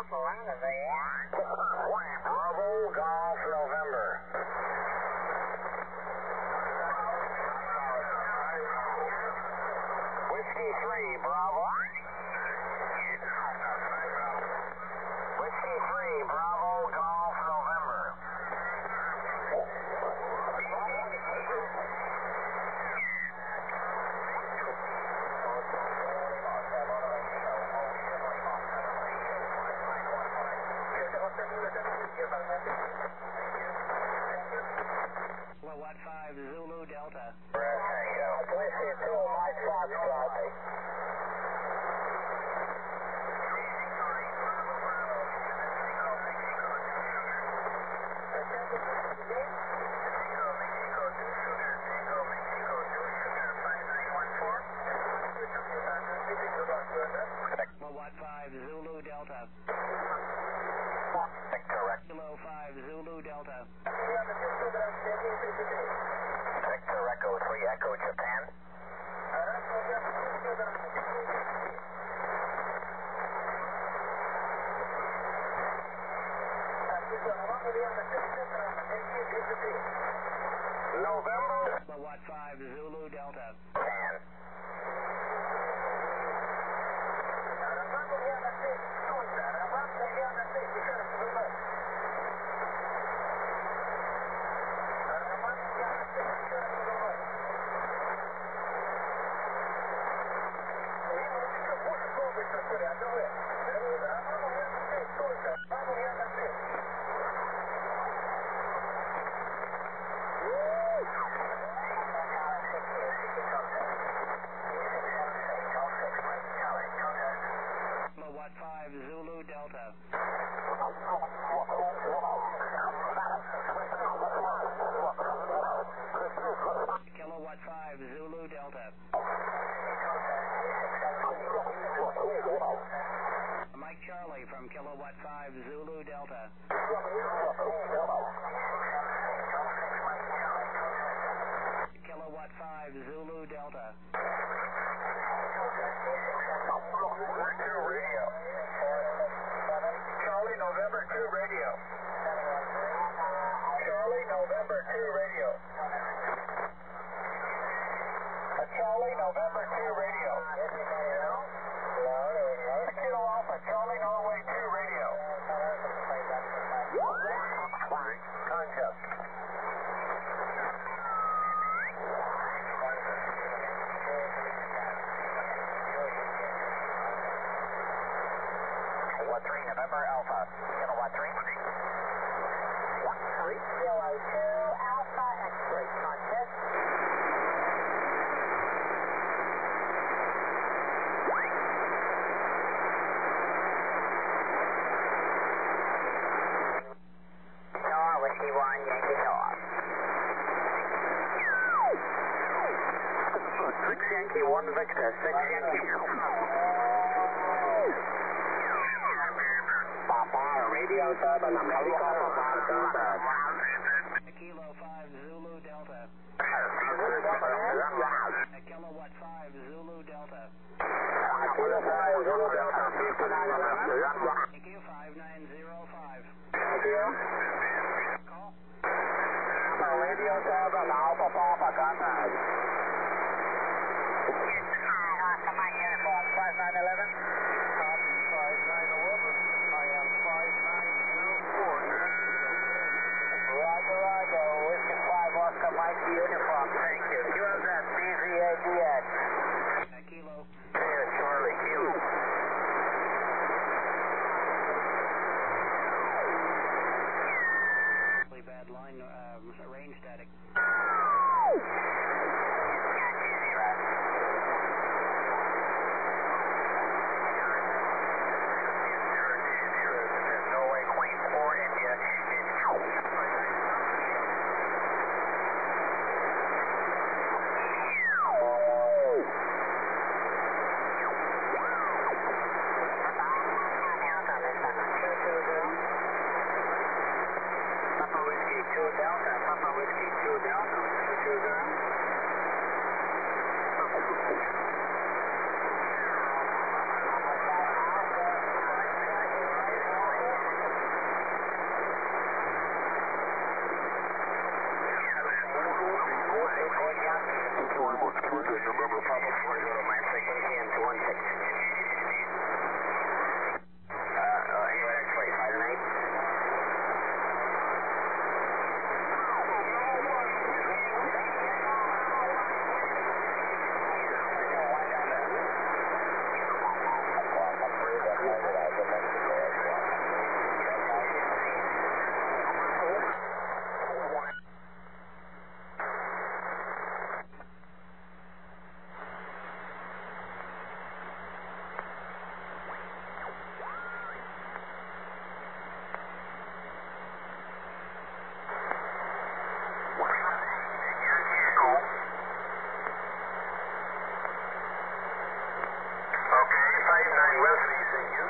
Bravo, Golf, November. Whiskey 3, Bravo. Whiskey 3, Bravo, Golf, November. Kilowatt 5, Zulu Delta. Whiskey 2, Mike Foxtrot. Kilowatt 5, Zulu Delta. Correct. Kilo 5, Zulu Delta. Victor Echo 3, Echo Japan. November. Kilowatt 5, Zulu Delta. Japan. Kilowatt 5, Zulu Delta. Kilowatt 5, Zulu Delta. Mike Charlie from Kilowatt 5, Zulu Delta. Kilowatt 5, Zulu Delta. 2 radio. Charlie, November 2 radio. Charlie, November 2 radio. Charlie, November 2 radio. Kilo Alpha, Charlie, Norway 2 radio. Concept. Kilowatt 3, November Alpha. Kilowatt 3. Kilo 2, Alpha X-ray contest. Whiskey 1, Yankee North. 6 Yankee 1 Victor, 6 Yankee. Papa, radio turban, helicopter 5 turban. Kilo 5, Zulu Delta. Kilowatt 5, Zulu Delta. Kilo 5, Zulu Delta, 5911. Thank you, 5905. Thank you. Call. Radio turban, Alpha Papa, contact. Oscar Mike Uniform, 5911. Copy 5911. I am 5904. Roger, Roger. Whiskey 5, Oscar Mike Uniform. Thank you. QFS, BZADX. Kilo. Charlie, Kilo. Really bad line, range static. Charlie West VCU.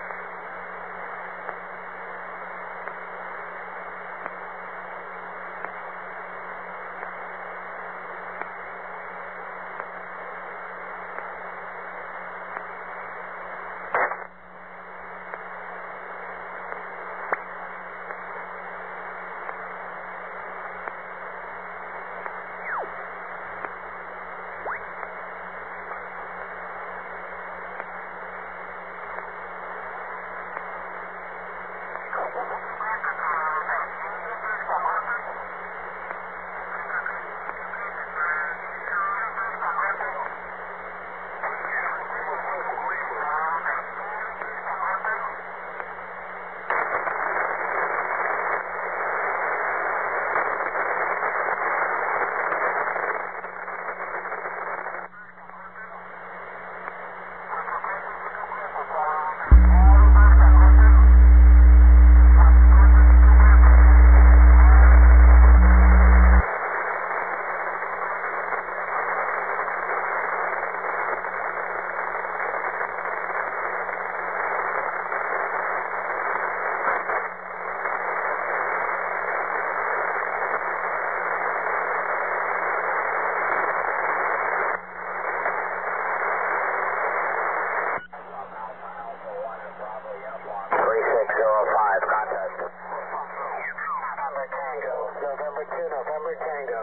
November Tango,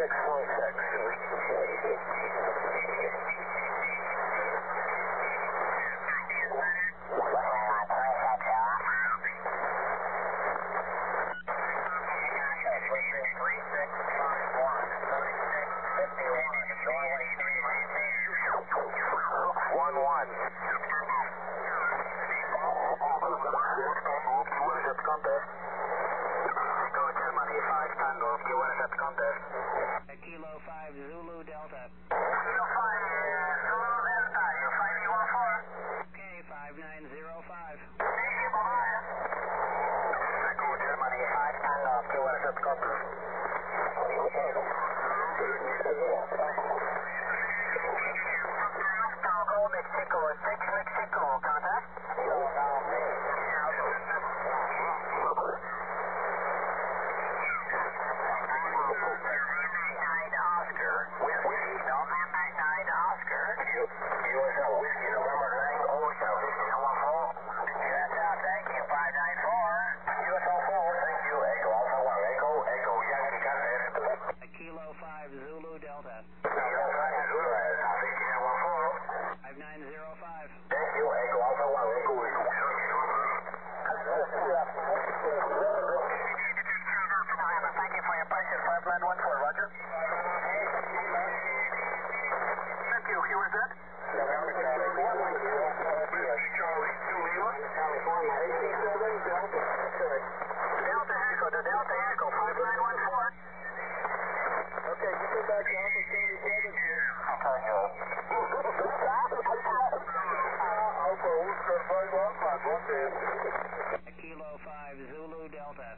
5 Zulu Delta. Kilo 5 Zulu Delta, you 514. Okay, 5905. Thank you, bye-bye. Echo Germany, 5 Tango, QRZ contact. Tango, Mexico, 6 Mexico, contact. Kilo 5 Zulu Delta. 5905. Thank you, Echo Alpha 1, Echo Echo. Thank you for your patience, 5914, Roger. Thank you, who is that? November Charlie 1, Charlie 2 Lima. California 87, Delta. Delta Echo to Delta Echo, 5914. Okay, you get back to Alpha 77. Kilo 5 Zulu Delta.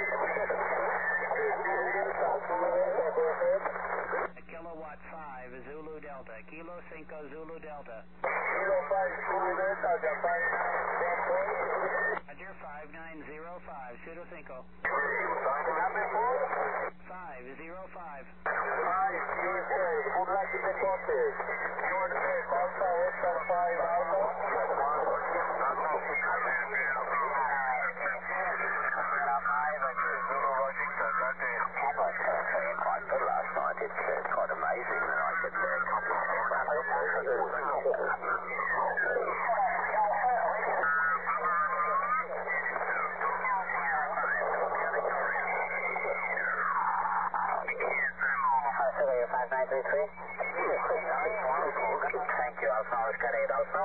Kilowatt 5 Zulu Delta. Kilo 5 Zulu Delta. Kilo 5 Zulu Delta, Japan. Roger, 5905. Pseudo 5. 505. It's quite amazing that I could Thank you, Alpha. I was getting it also.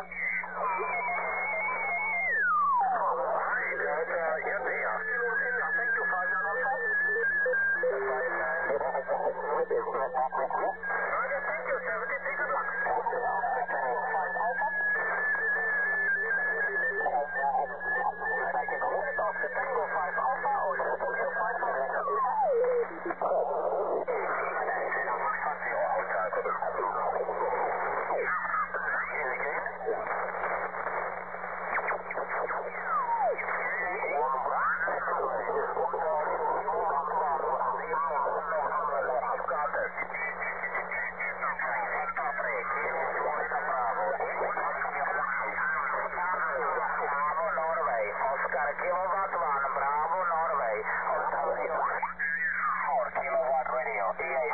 kilowatt 1, Bravo, Norway. Hotel Zero. 4 kilowatt radio, EA.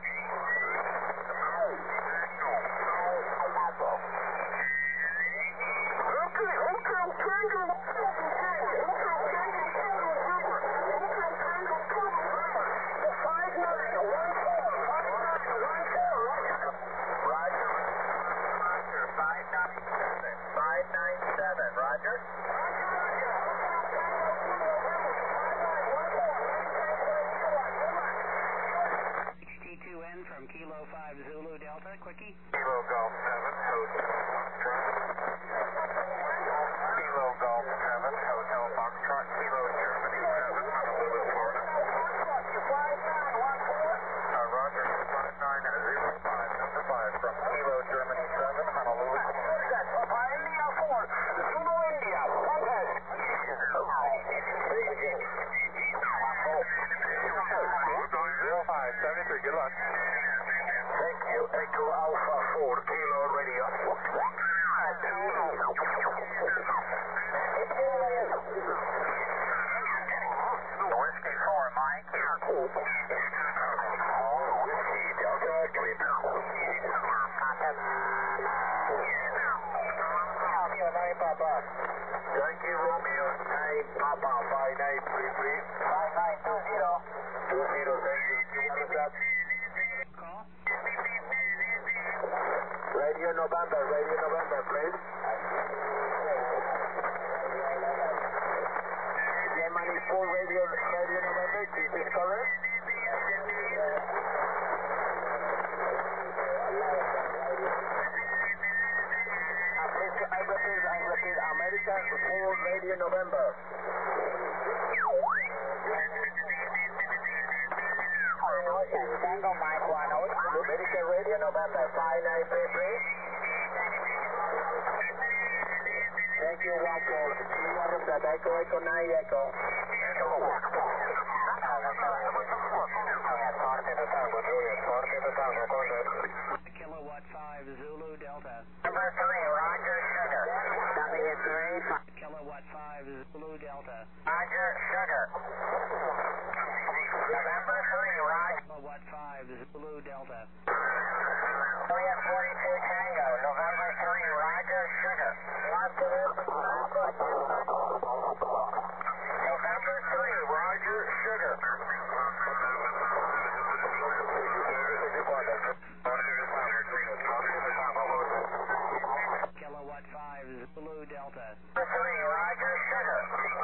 Roger. 62N from Kilo 5 Zulu Delta, quickie. Kilo Golf 7, Hotel Foxtrot. Kilo Golf 7, Hotel Foxtrot, Kilo Germany 7, Honolulu, Florida. Roger, 5905, number 5 from Kilo Germany 7, Honolulu, Florida. Papa India 4, Zulu India, contact. 0573, good luck. Thank you, Echo Alpha 4, Kilo Radio. Whiskey 4, Mike. Whiskey Delta, great. Contact. Papa. Yankee Romeo 9, Papa 5933. 5920. 20, thank you. You want us up? Call. Radio November, please. Yemeni 4, Radio November, this is correct. I repeat, American 4, Radio November. Tango Mike 1, American Radio November 5933. Thank you, Walker. Echo 9 Echo. Kilowatt 5 Zulu Delta. Number 3, Roger Sugar. W3. Kilowatt 5 Zulu Delta. Roger Sugar. November 3, Roger. Kilowatt 5 Zulu Delta. Juliet 42 Tango. November 3, Roger Sugar. November 3, Roger Sugar. Kilowatt 5 Zulu Delta. Number 3, Roger Sugar.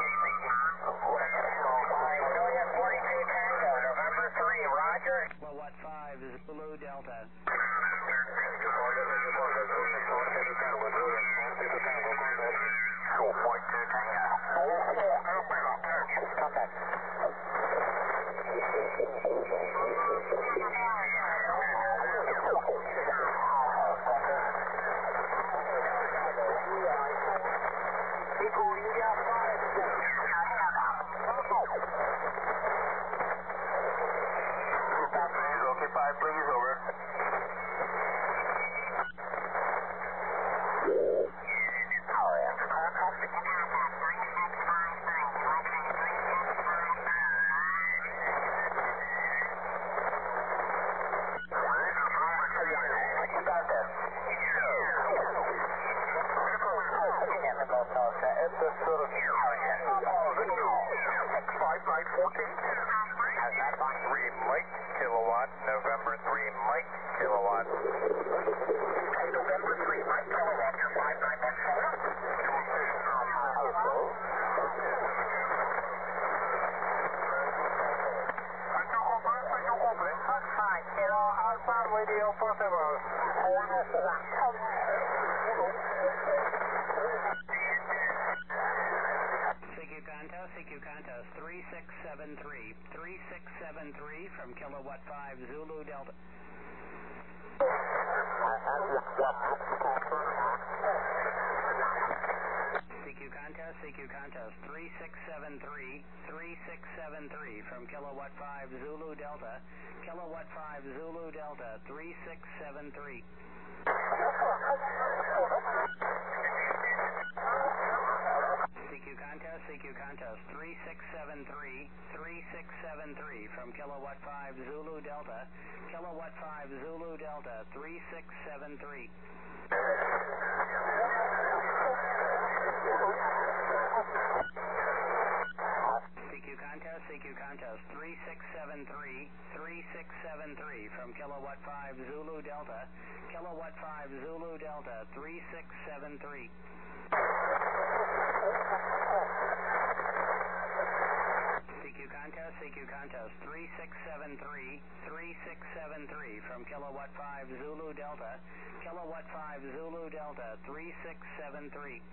Juliet 42 Tango. November 3, Roger. Kilowatt 5 Zulu Delta. 2.2 Tango. Contact. Occupy, please, over. Mike Kilowatt, November 3, Mike Kilowatt. November 3, Mike Kilowatt, 5914. Kilo Alpha Radio possible. CQ Contos 3673 from Kilowatt 5 Zulu Delta. CQ Contos 3673 from Kilowatt 5 Zulu Delta. Kilowatt 5 Zulu Delta 3673. CQ Contos from Kilowatt 5 Zulu Delta, Kilowatt 5 Zulu Delta 3673. CQ contest 3673, 3673 from Kilowatt 5 Zulu Delta, Kilowatt 5 Zulu Delta 3673. CQ contest 3673, 3673 from Kilowatt 5 Zulu Delta, Kilowatt 5 Zulu Delta 3673.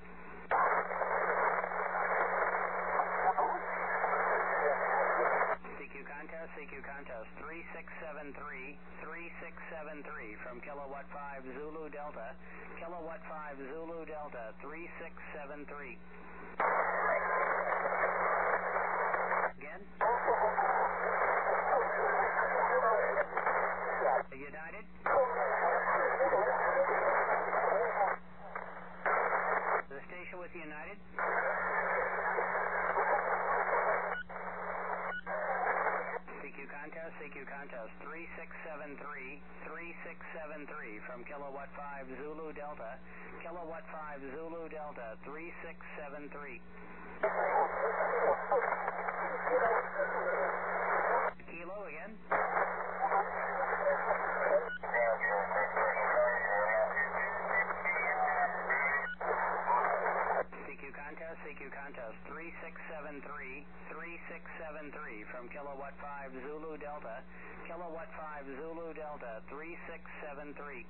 CQ contest 3673, 3673 from Kilowatt 5 Zulu Delta, Kilowatt 5 Zulu Delta 3673. Again? United? The station with United? CQ contest 3673, 3673 from Kilowatt 5 Zulu Delta, Kilowatt 5 Zulu Delta 3673. Kilo again? CQ contest 3673, 3673 from Kilowatt 5 Zulu Delta, Kilowatt 5 Zulu Delta 3673.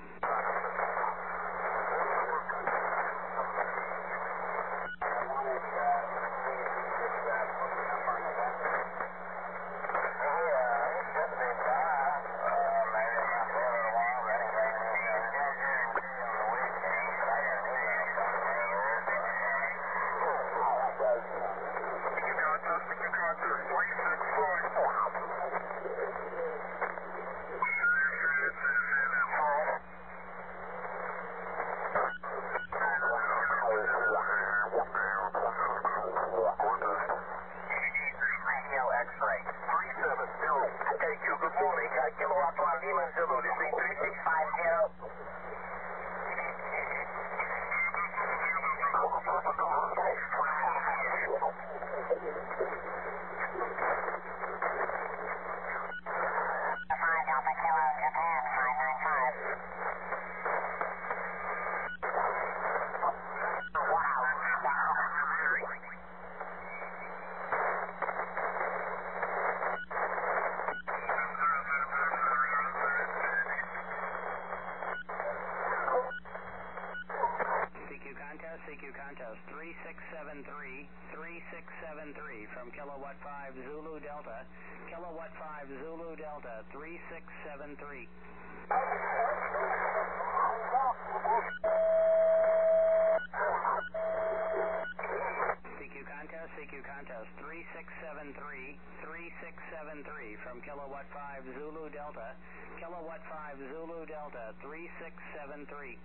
CQ contest 3673, 3673 from Kilowatt 5 Zulu Delta, Kilowatt 5 Zulu Delta 3673. CQ contest 3673, 3673 from Kilowatt 5 Zulu Delta, Kilowatt 5 Zulu Delta 3673.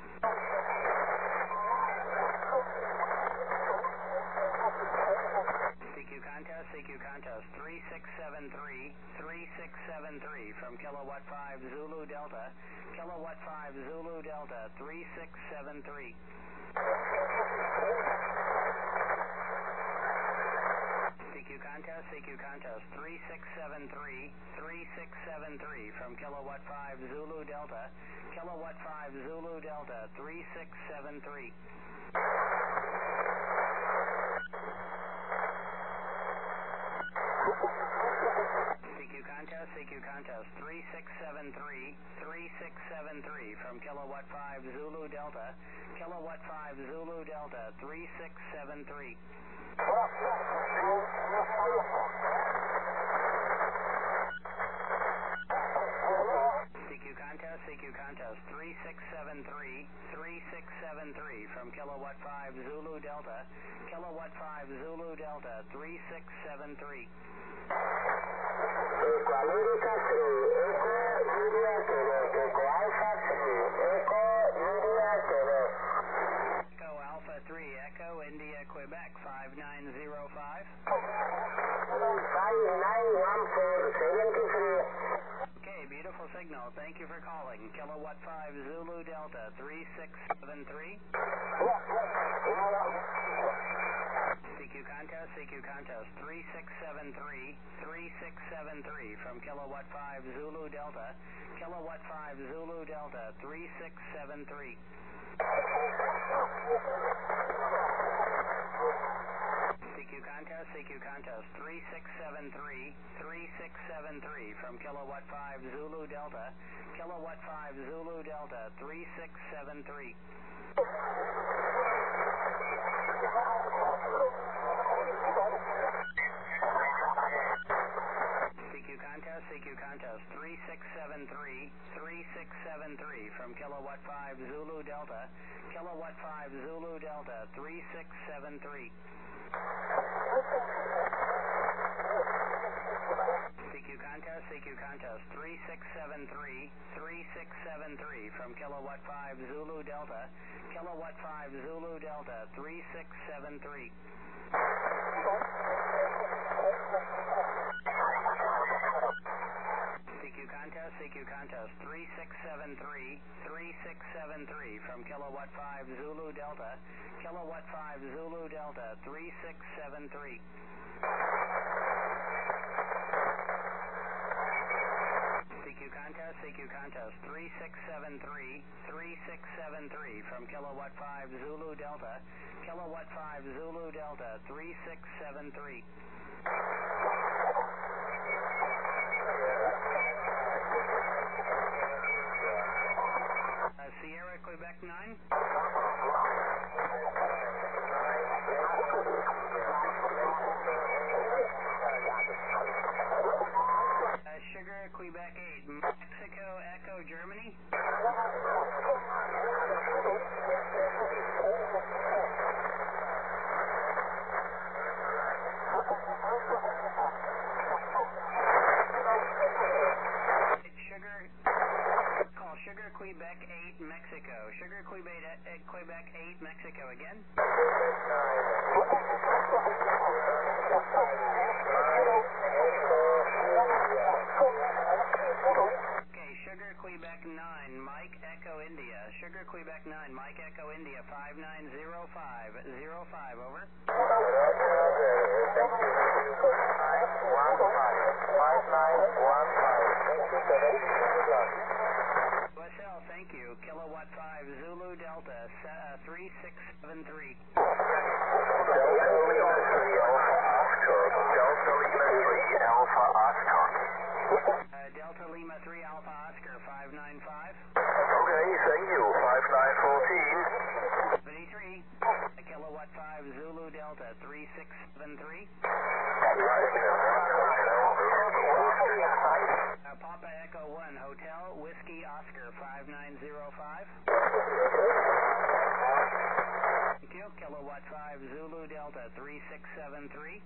CQ contest 3673, 3673 from Kilowatt 5 Zulu Delta, Kilowatt 5 Zulu Delta 3673. CQ contest 3673, 3673 from Kilowatt 5 Zulu Delta, Kilowatt 5 Zulu Delta 3673. CQ contest 3673, 3673 from Kilowatt 5 Zulu Delta, Kilowatt 5 Zulu Delta 3673. CQ contest 3673, 3673 from Kilowatt 5 Zulu Delta, Kilowatt 5 Zulu Delta 3673. Echo America 3, Echo India Quebec, Echo Alpha 3, Echo India Quebec. Echo Alpha 3, Echo India Quebec 5905. 5914. Kilowatt 5 Zulu Delta 3673. CQ contest 3673, 3673 from Kilowatt 5 Zulu Delta, Kilowatt 5 Zulu Delta 3673. CQ contest 3673, 3673 from Kilowatt 5 Zulu Delta, Kilowatt 5 Zulu Delta 3673. CQ contest 3673, 3673 from Kilowatt 5 Zulu Delta, Kilowatt 5 Zulu Delta 3673. CQ contest 3673, 3673 from Kilowatt 5 Zulu Delta, Kilowatt 5 Zulu Delta 3673. CQ contest 3673, 3673 from Kilowatt 5 Zulu Delta, Kilowatt 5 Zulu Delta 3673. CQ contest 3673, 3673 from Kilowatt 5 Zulu Delta, Kilowatt 5 Zulu Delta 3673. Sierra Quebec 9. Sugar Quebec 8, Mexico Echo Germany. Sugar Quebec 8 Mexico. Sugar Quebec 8 Mexico again. Okay, Sugar Quebec 9 Mike Echo India. Sugar Quebec 9 Mike Echo India 5905. 05 over. Wessel, thank you. Kilowatt 5 Zulu Delta 3673. Delta Lima 3 Alpha Oscar 595. Okay, thank you. 5914. 73. Kilowatt 5 Zulu Delta 3673. Papa Echo 1 Hotel Whiskey Oscar 5905. Thank you. Kilowatt 5 Zulu Delta 3673.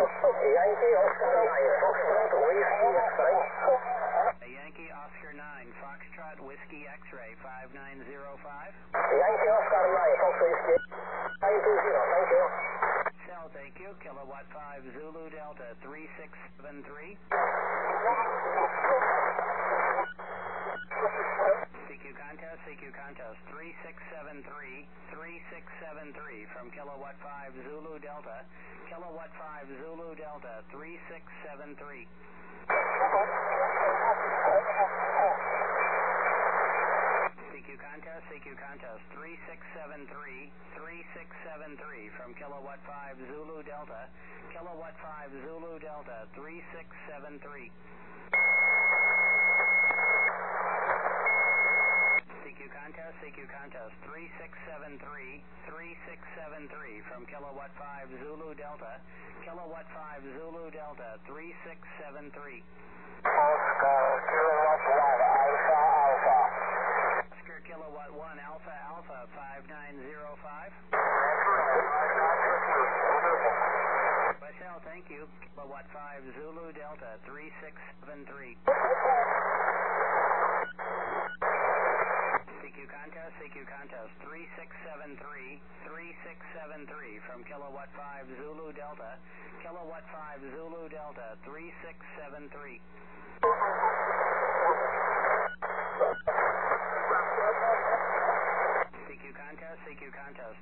Yankee Oscar 9 Foxtrot Whiskey X-Ray 5905. Yankee Oscar 9 Fox Whiskey 920, thank you. Cell, thank you. Kilowatt 5 Zulu Delta 3673. CQ contest 3673, 3673 from Kilowatt 5 Zulu Delta, Kilowatt 5 Zulu Delta 3673. CQ contest 3673, 3673 from Kilowatt 5 Zulu Delta, Kilowatt 5 Zulu Delta 3673. CQ contest 3673, 3673 from Kilowatt 5 Zulu Delta, Kilowatt 5 Zulu Delta 3673. Oscar Kilowatt 1 Alpha Alpha. Oscar Kilowatt 1 Alpha Alpha 5905. Wessel, thank you. Kilowatt 5 Zulu Delta 3673. CQ contest 3673, 3673 from Kilowatt 5 Zulu Delta, Kilowatt 5 Zulu Delta 3673. contest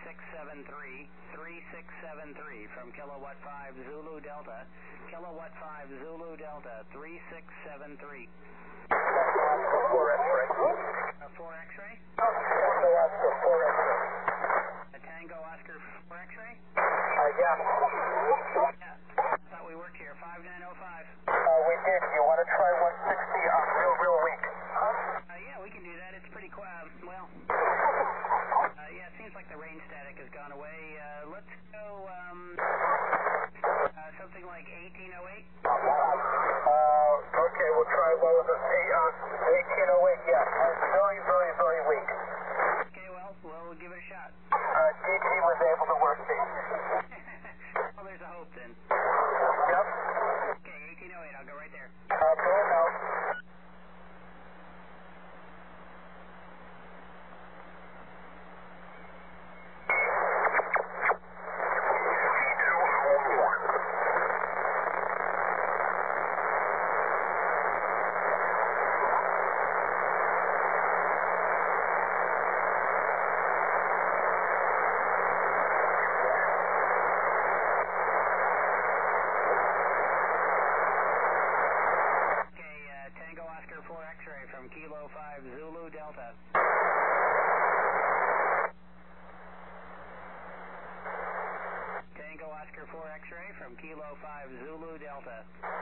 3673 from Kilowatt 5 Zulu Delta, Kilowatt 5 Zulu Delta 3673. 4 X-ray. 4 X-ray? Tango Oscar 4 X-ray. Tango Oscar 4 X-ray? Yeah. Yeah, thought we worked here, 5905. We did. You want to try 160 real weak? Yeah, we can do that. It's pretty quiet. Well, yeah, it seems like the range static has gone away. Let's go something like 1808. Okay, we'll try what was it? 1808. Yeah, very weak. Okay, well, we'll give it a shot. DT was able to work these. Well, there's a hope then. Yep. Okay, 1808. I'll go right there. Going out. Tango Oscar 4 X-ray from Kilo 5 Zulu Delta. Tango Oscar 4 X-ray from Kilo 5 Zulu Delta.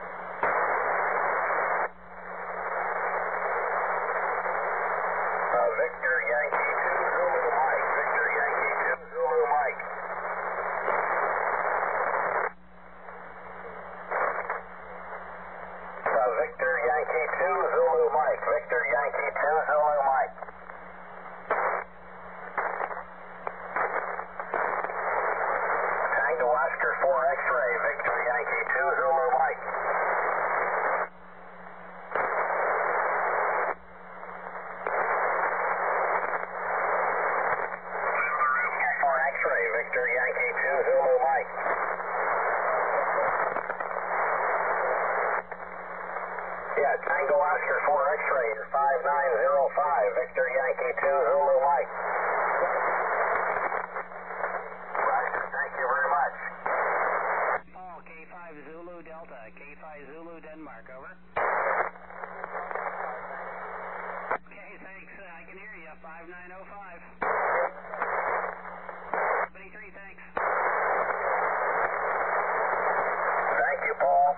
Victor Yankee 2 Zulu Mike. Victor Yankee 2 Zulu Mike. Victor Yankee 2 Zulu Mike. Victor Yankee 2 Zulu Mike. Tango Oscar 4 X-ray. Victor Yankee 2 Zulu Mike. X-ray. Victor Yankee 2 Zulu Mike. Yeah, Tango Oscar 4 X-ray is 5905, Victor Yankee 2 Zulu Mike. Roger, thank you very much. Paul, K5 Zulu Delta, K5 Zulu Denmark, over. Okay, thanks. I can hear you, 5905. 23, thanks. Thank you, Paul.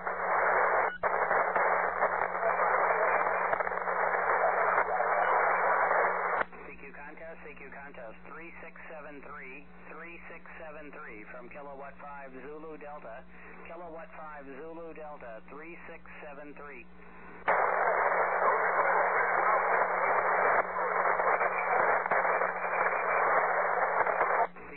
CQ contest 3673 from Kilowatt 5 Zulu Delta, Kilowatt 5 Zulu Delta 3673.